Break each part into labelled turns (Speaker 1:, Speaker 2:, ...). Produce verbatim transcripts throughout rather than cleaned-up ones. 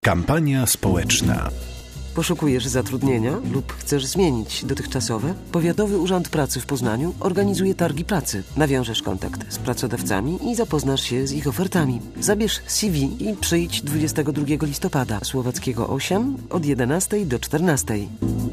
Speaker 1: Kampania społeczna.
Speaker 2: Poszukujesz zatrudnienia lub chcesz zmienić dotychczasowe? Powiatowy Urząd Pracy w Poznaniu organizuje targi pracy. Nawiążesz kontakt z pracodawcami i zapoznasz się z ich ofertami. Zabierz C V i przyjdź dwudziestego drugiego listopada, Słowackiego osiem, od jedenastej do czternastej.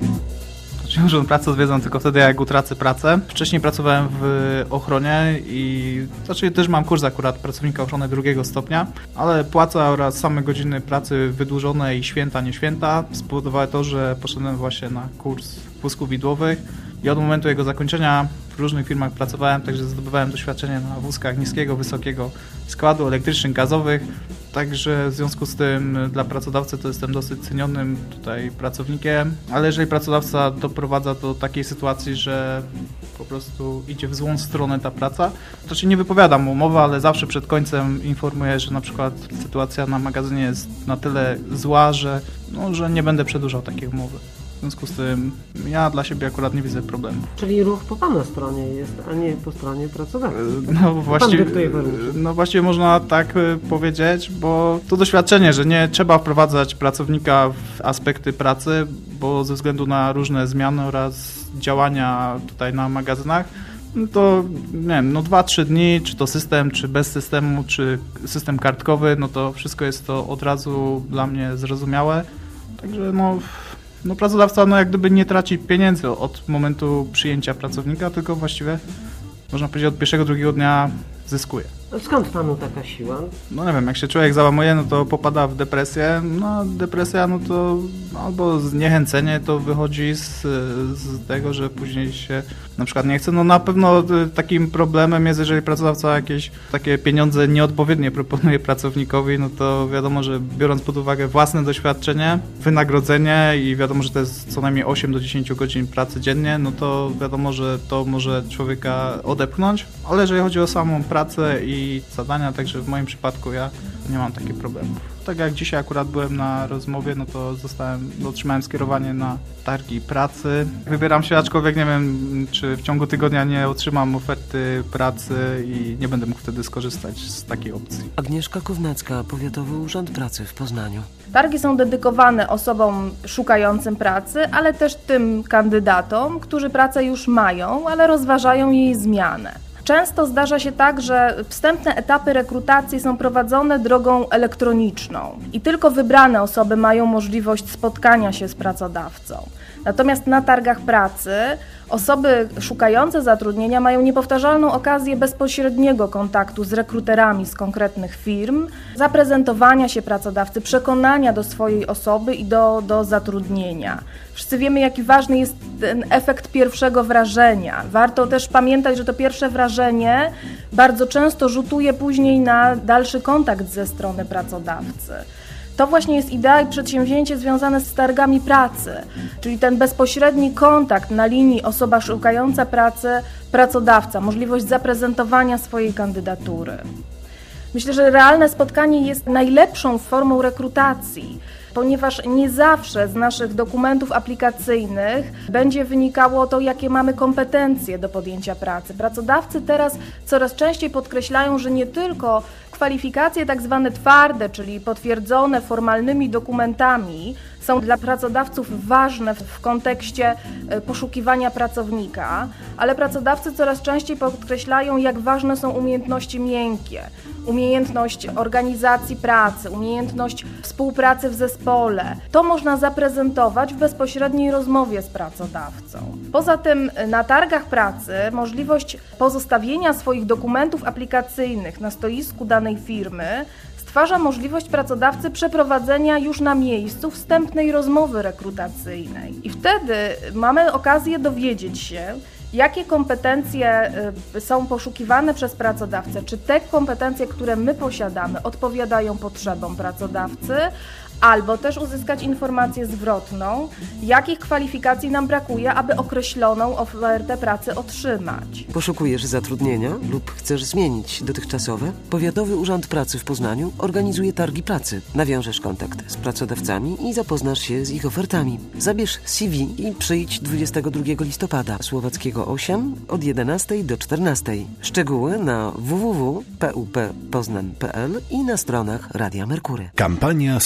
Speaker 3: Urząd Pracy odwiedzam tylko wtedy, jak utracę pracę. Wcześniej pracowałem w ochronie i znaczy też mam kurs akurat pracownika ochrony drugiego stopnia, ale płaca oraz same godziny pracy wydłużone i święta, nie święta spowodowały to, że poszedłem właśnie na kurs wózków widłowych i od momentu jego zakończenia w różnych firmach pracowałem, także zdobywałem doświadczenie na wózkach niskiego, wysokiego składu, elektrycznych, gazowych. Także w związku z tym dla pracodawcy to jestem dosyć cenionym tutaj pracownikiem, ale jeżeli pracodawca doprowadza do takiej sytuacji, że po prostu idzie w złą stronę ta praca, to się nie wypowiadam umowy, ale zawsze przed końcem informuję, że na przykład sytuacja na magazynie jest na tyle zła, że, no, że nie będę przedłużał takiej umowy. W związku z tym ja dla siebie akurat nie widzę problemu.
Speaker 2: Czyli ruch po Pana stronie jest, a nie po stronie pracodawcy.
Speaker 3: No właściwie, no właściwie można tak powiedzieć, bo to doświadczenie, że nie trzeba wprowadzać pracownika w aspekty pracy, bo ze względu na różne zmiany oraz działania tutaj na magazynach, no to nie wiem, no dwa, trzy dni, czy to system, czy bez systemu, czy system kartkowy, no to wszystko jest to od razu dla mnie zrozumiałe. Także no... No pracodawca no jak gdyby nie traci pieniędzy od momentu przyjęcia pracownika, tylko właściwie można powiedzieć od pierwszego, drugiego dnia zyskuje.
Speaker 2: A skąd Panu taka siła?
Speaker 3: No nie wiem, jak się człowiek załamuje, no to popada w depresję. No depresja, no to albo zniechęcenie to wychodzi z, z tego, że później się na przykład nie chce. No na pewno takim problemem jest, jeżeli pracodawca jakieś takie pieniądze nieodpowiednie proponuje pracownikowi, no to wiadomo, że biorąc pod uwagę własne doświadczenie, wynagrodzenie i wiadomo, że to jest co najmniej osiem do dziesięciu godzin pracy dziennie, no to wiadomo, że to może człowieka odepchnąć, ale jeżeli chodzi o samą pracę i i zadania, także w moim przypadku ja nie mam takich problemów. Tak jak dzisiaj akurat byłem na rozmowie, no to zostałem, otrzymałem skierowanie na targi pracy. Wybieram się, aczkolwiek nie wiem, czy w ciągu tygodnia nie otrzymam oferty pracy i nie będę mógł wtedy skorzystać z takiej opcji.
Speaker 2: Agnieszka Kownacka, Powiatowy Urząd Pracy w Poznaniu.
Speaker 4: Targi są dedykowane osobom szukającym pracy, ale też tym kandydatom, którzy pracę już mają, ale rozważają jej zmianę. Często zdarza się tak, że wstępne etapy rekrutacji są prowadzone drogą elektroniczną i tylko wybrane osoby mają możliwość spotkania się z pracodawcą. Natomiast na targach pracy osoby szukające zatrudnienia mają niepowtarzalną okazję bezpośredniego kontaktu z rekruterami z konkretnych firm, zaprezentowania się pracodawcy, przekonania do swojej osoby i do, do zatrudnienia. Wszyscy wiemy, jaki ważny jest ten efekt pierwszego wrażenia. Warto też pamiętać, że to pierwsze wrażenie bardzo często rzutuje później na dalszy kontakt ze strony pracodawcy. To właśnie jest idea i przedsięwzięcie związane z targami pracy, czyli ten bezpośredni kontakt na linii osoba szukająca pracy, pracodawca, możliwość zaprezentowania swojej kandydatury. Myślę, że realne spotkanie jest najlepszą formą rekrutacji, ponieważ nie zawsze z naszych dokumentów aplikacyjnych będzie wynikało to, jakie mamy kompetencje do podjęcia pracy. Pracodawcy teraz coraz częściej podkreślają, że nie tylko kwalifikacje tak zwane twarde, czyli potwierdzone formalnymi dokumentami, są dla pracodawców ważne w kontekście poszukiwania pracownika, ale pracodawcy coraz częściej podkreślają, jak ważne są umiejętności miękkie, umiejętność organizacji pracy, umiejętność współpracy w zespole. To można zaprezentować w bezpośredniej rozmowie z pracodawcą. Poza tym na targach pracy możliwość pozostawienia swoich dokumentów aplikacyjnych na stoisku danej firmy stwarza możliwość pracodawcy przeprowadzenia już na miejscu wstępnej rozmowy rekrutacyjnej. I wtedy mamy okazję dowiedzieć się, jakie kompetencje są poszukiwane przez pracodawcę, czy te kompetencje, które my posiadamy, odpowiadają potrzebom pracodawcy, albo też uzyskać informację zwrotną, jakich kwalifikacji nam brakuje, aby określoną ofertę pracy otrzymać.
Speaker 2: Poszukujesz zatrudnienia lub chcesz zmienić dotychczasowe? Powiatowy Urząd Pracy w Poznaniu organizuje targi pracy. Nawiążesz kontakt z pracodawcami i zapoznasz się z ich ofertami. Zabierz C V i przyjdź dwudziestego drugiego listopada, Słowackiego osiem, od jedenastej do czternastej. Szczegóły na w w w kropka p u p poznań kropka p l i na stronach Radia Merkury.
Speaker 1: Kampania społeczna.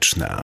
Speaker 1: społeczna.